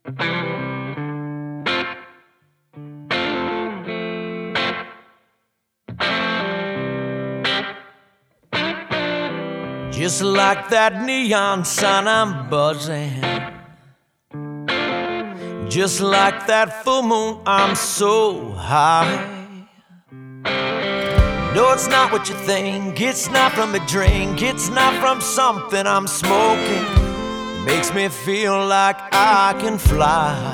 Just like that neon sign, I'm buzzing. Just like that full moon, I'm so high. No, it's not what you think. It's not from a drink. It's not from something I'm smoking. Makes me feel like I can fly.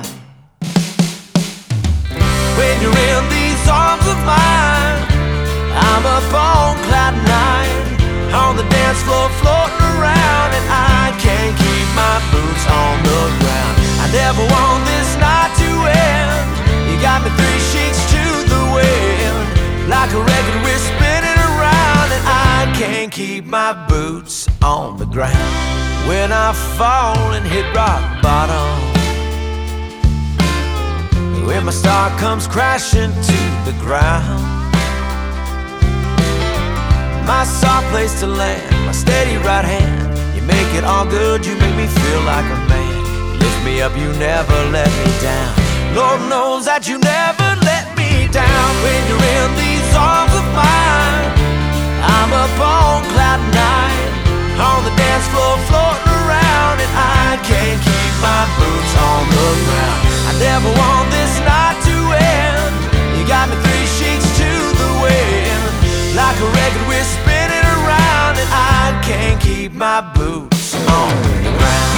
When you're in these arms of mine, I'm up on cloud nine, on the dance floor floating around, and I can't keep my boots on the ground. I never want this night to end. You got me three sheets to the wind, like a record we're spinning around, and I can't keep my boots on the ground. When I fall and hit rock bottom, when my star comes crashing to the ground, my soft place to land, my steady right hand. You make it all good, you make me feel like a man. You lift me up, you never let me down. Lord knows that you never let me down. When you're in these arms of mine, I'm up on cloud nine, on the dance floor floating around, and I can't keep my boots on the ground. I never want this night to end. You got me three sheets to the wind, like a record we're spinning around, and I can't keep my boots on the ground.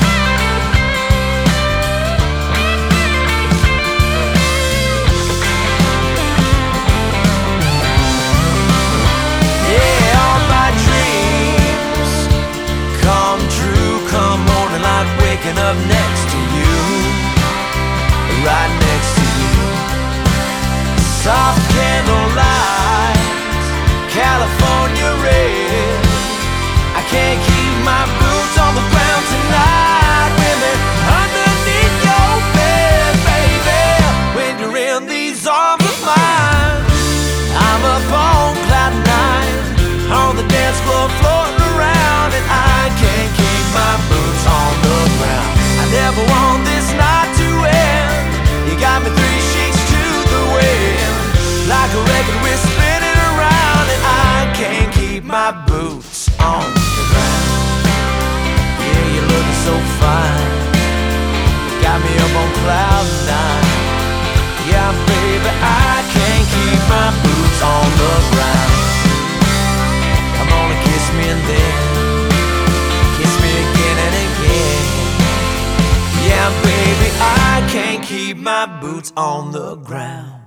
Yeah, all my dreams come true, come morning like waking up next to you, right next to you. Soft candlelight, California red. I can't keep my boots on the ground tonight. Women underneath your bed, baby. When you're in these arms of mine, I'm up on cloud nine, on the dance floor floating around, and I can't keep my boots on the ground. I never want this night to end. You got me three sheets to the wind, like a record we're spinning around, and I can't keep my boots on the ground. Yeah, you're looking so fine, you got me up on cloud nine. Yeah, baby, I can't keep my boots on the ground. Come on and kiss me and then kiss me again and again. Yeah, baby, I can't keep my boots on the ground.